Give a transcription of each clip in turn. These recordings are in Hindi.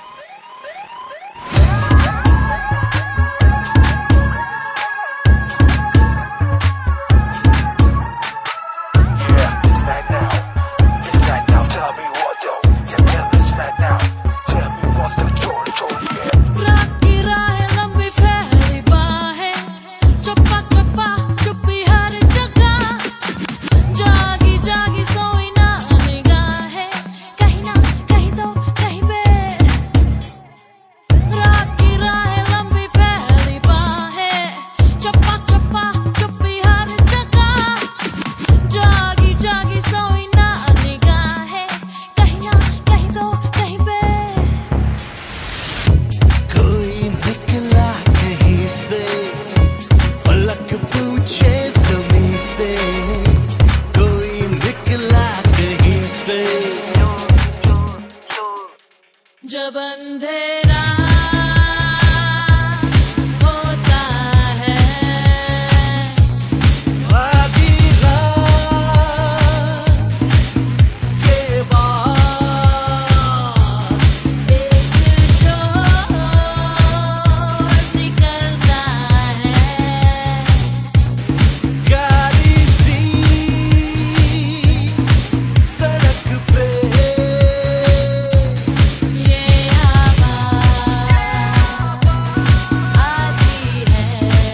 जब अंधेरा होता है, आधी रात के बाद एक छोर निकलता है, गाड़ी सी सड़क पे ये आवाज़ आती है।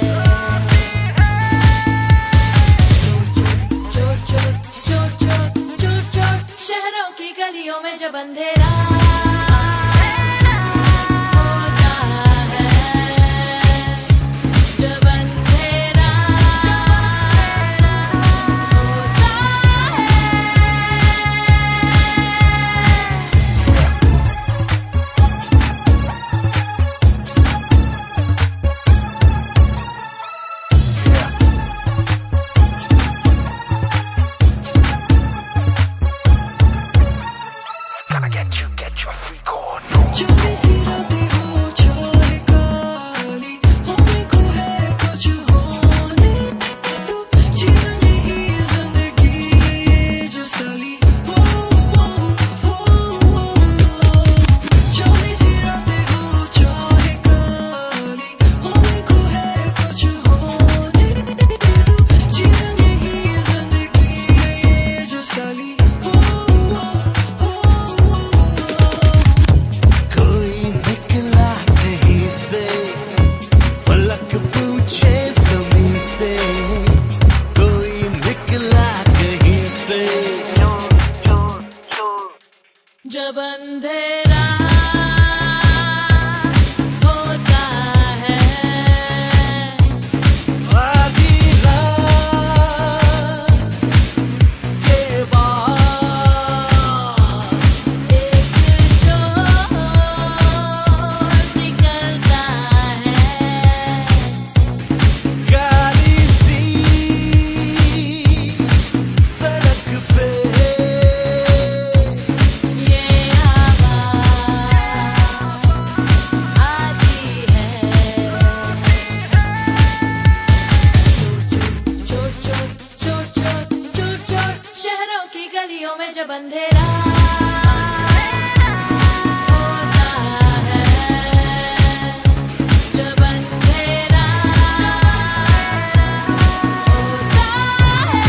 चोर चोर चोर चोर चोर चोर शहरों की गलियों में जब अंधेरा होता है, जब अंधेरा होता है। It's gonna get your freak on. छोटी सी रातें हो छोड़ काली, होने को है कुछ होने दो, जीवन यही जिंदगी है ये जो साली हो। छोटी सी रातें हो छोड़ काली, होने को है कुछ होने दो, जीवन यही जिंदगी है ये जो साली हो। कोई निकला कहीं से, फलक पूछे ज़मीं से, कोई निकला कहीं से। जब अंधेरा होता है, आधी रात के बाद एक छोर निकलता है, गाड़ी सी सड़क पे ये आवाज़ आती है। चोर चोर चोर चोर चोर चोर शहरों की गलियों में जब अंधेरा होता है, जब अंधेरा होता है।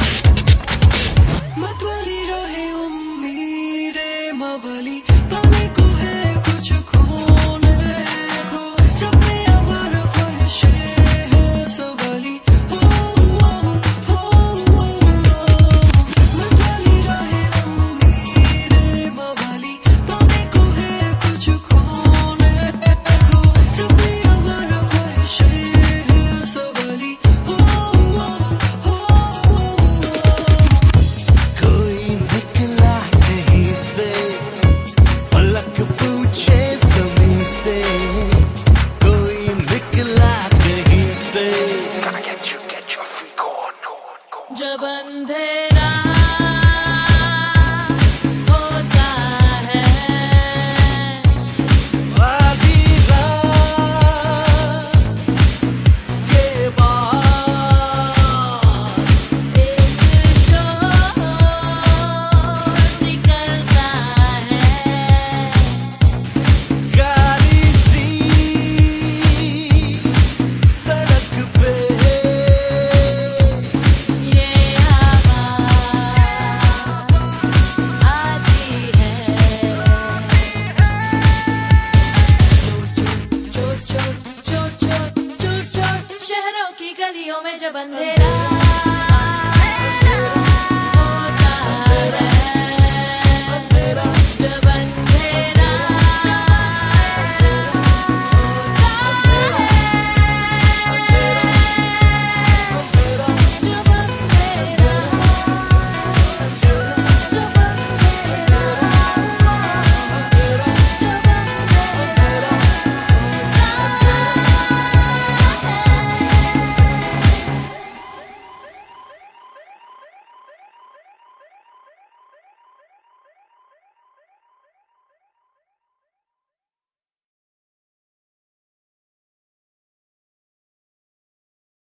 मतवाली रहे उम्मीदें मवाली, पाने